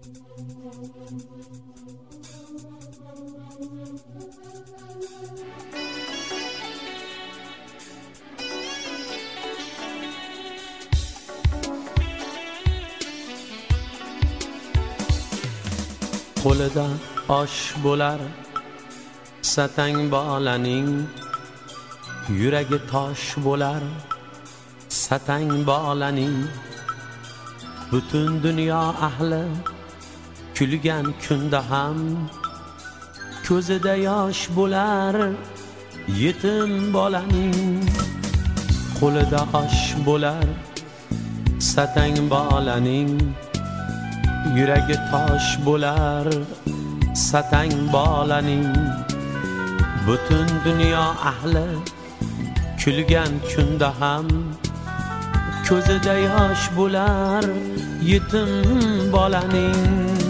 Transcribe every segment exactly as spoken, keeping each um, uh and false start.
qo'lida osh bo'lar satang bolaning, yuragi tosh bo'lar satang bolaning. Butun dunyo ahli kulgan kunda ham ko'zida yosh bo'lar yetim bolaning. Qo'lida osh bo'lar satang bolaning, yuragi tosh bo'lar satang bolaning. Butun dunyo ahli kulgan kunda ham ko'zida yosh bo'lar yetim bolaning.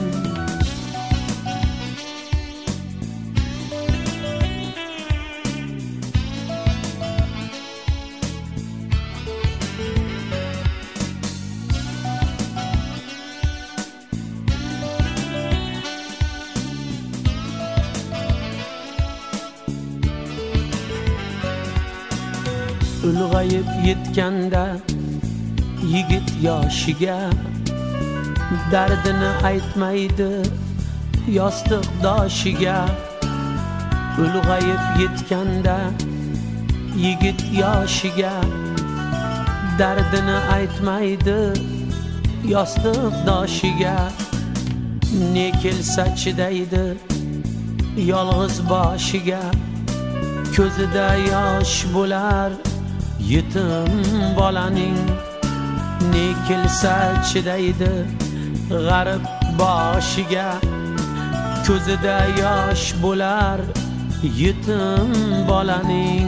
Ulg'ayib yetganda yigit yoshiga dardini aytmaydi yostiqdoshiga. Ulg'ayib yetganda yigit yoshiga dardini aytmaydi yostiqdoshiga. Ne kelsa chidaydi yolg'iz boshiga, ko'zida yosh bo'lar yetim bolaning. Ne kelsa chidaydi g'arib boshiga, ko'zida yosh bo'lar yetim bolaning.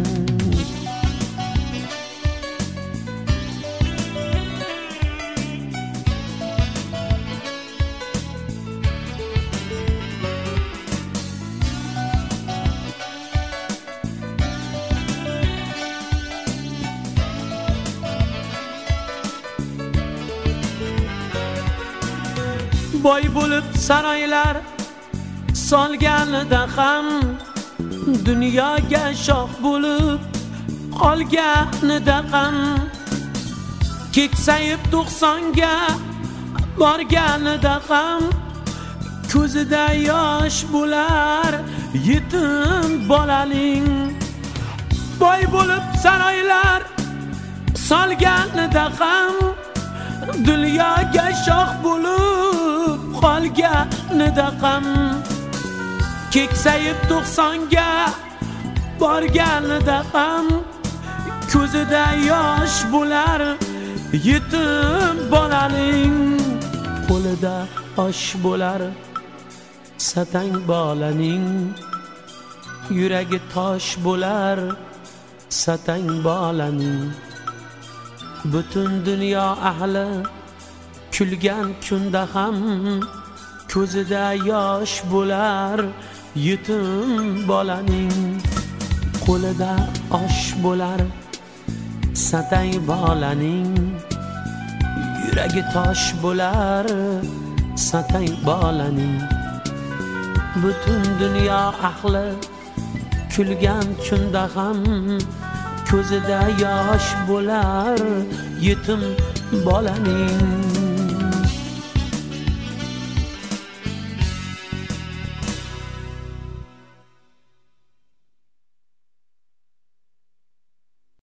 Boy bo'lib saroylar solganida ham, dunyoga shoh bo'lib qolganida ham, keksayib to'qsonga borganida ham ko'zida yosh bo'lar yetim bolaning. Boy bo'lib saroylar solganida ham, dunyoga shoh bo'lib qolganida ham, keksayib to'qsonga borganida ham ko'zida yosh bo'lar yetim bolaning. Qo'lida osh bo'lar satang bolaning, yuragi tosh bo'lar satang bolaning. Butun dunyo ahli kulgan kunda ham ko'zida yosh bo'lar yetim bolaning. Qo'lida osh bo'lar satang bolaning, yuragi tosh bo'lar satang bolaning. Butun dunyo ahli kulgan kunda ham ko'zida yosh bo'lar yetim bolaning.